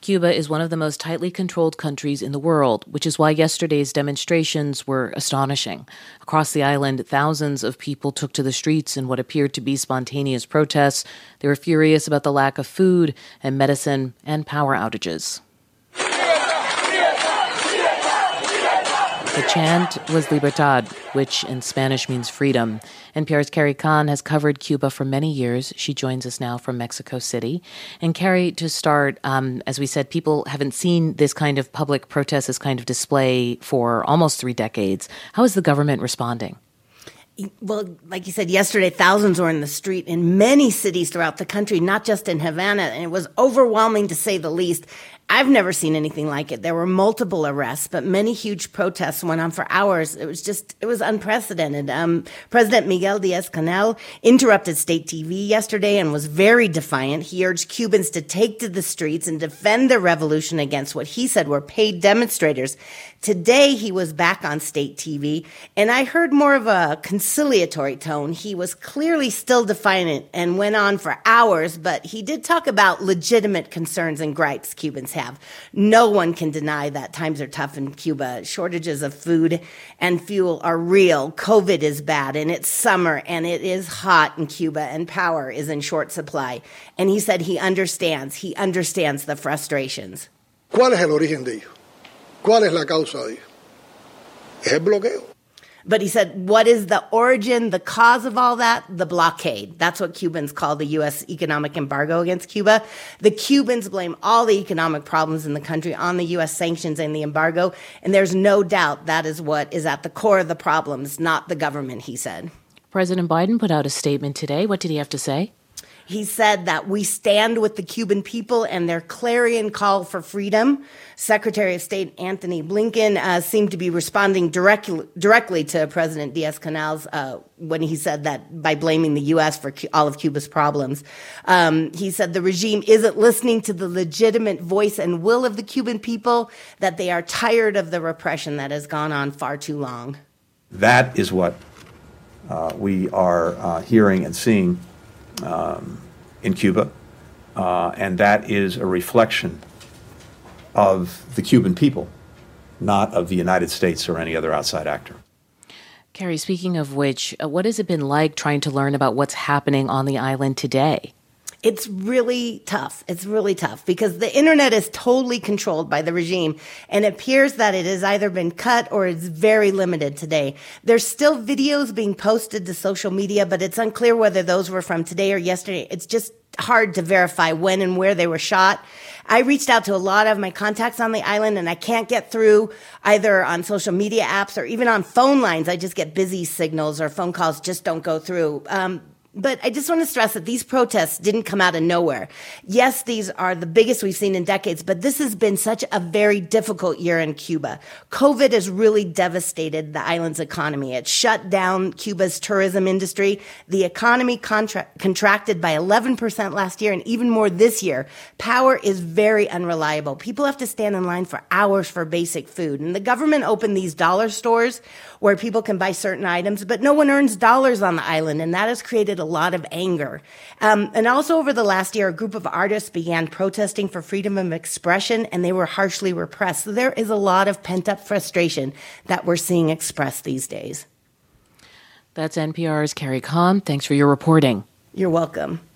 Cuba is one of the most tightly controlled countries in the world, which is why yesterday's demonstrations were astonishing. Across the island, thousands of people took to the streets in what appeared to be spontaneous protests. They were furious about the lack of food and medicine and power outages. The chant was Libertad, which in Spanish means freedom. NPR's Carrie Kahn has covered Cuba for many years. She joins us now from Mexico City. And Carrie, to start, as we said, people haven't seen this kind of public protest, this kind of display for almost 3 decades. How is the government responding? Well, like you said, yesterday, thousands were in the street in many cities throughout the country, not just in Havana, and it was overwhelming to say the least. I've never seen anything like it. There were multiple arrests, but many huge protests went on for hours. It was unprecedented. President Miguel Diaz-Canel interrupted state TV yesterday and was very defiant. He urged Cubans to take to the streets and defend the revolution against what he said were paid demonstrators. Today, he was back on state TV, and I heard more of a conciliatory tone. He was clearly still defiant and went on for hours, but he did talk about legitimate concerns and gripes Cubans have. No one can deny that times are tough in Cuba. Shortages of food and fuel are real. COVID is bad, and it's summer, and it is hot in Cuba, and power is in short supply. And he said he understands the frustrations. ¿Cuál es el origen de ello? ¿Cuál es la causa de ello? Es el bloqueo. But he said, what is the origin, the cause of all that? The blockade. That's what Cubans call the U.S. economic embargo against Cuba. The Cubans blame all the economic problems in the country on the U.S. sanctions and the embargo. And there's no doubt that is what is at the core of the problems, not the government, he said. President Biden put out a statement today. What did he have to say? He said that we stand with the Cuban people and their clarion call for freedom. Secretary of State Antony Blinken seemed to be responding directly to President Diaz-Canel's when he said that by blaming the U.S. for all of Cuba's problems. He said the regime isn't listening to the legitimate voice and will of the Cuban people, that they are tired of the repression that has gone on far too long. That is what we are hearing and seeing in Cuba, and that is a reflection of the Cuban people, not of the United States or any other outside actor. Carrie, speaking of which, what has it been like trying to learn about what's happening on the island today? It's really tough. It's really tough because the internet is totally controlled by the regime, and it appears that it has either been cut or is very limited today. There's still videos being posted to social media, but it's unclear whether those were from today or yesterday. It's just hard to verify when and where they were shot. I reached out to a lot of my contacts on the island, and I can't get through either on social media apps or even on phone lines. I just get busy signals or phone calls just don't go through. But I just want to stress that these protests didn't come out of nowhere. Yes, these are the biggest we've seen in decades, but this has been such a very difficult year in Cuba. COVID has really devastated the island's economy. It shut down Cuba's tourism industry. The economy contracted by 11% last year and even more this year. Power is very unreliable. People have to stand in line for hours for basic food. And the government opened these dollar stores where people can buy certain items, but no one earns dollars on the island, and that has created a lot of anger. And also over the last year, a group of artists began protesting for freedom of expression, and they were harshly repressed. So there is a lot of pent-up frustration that we're seeing expressed these days. That's NPR's Carrie Kahn. Thanks for your reporting. You're welcome.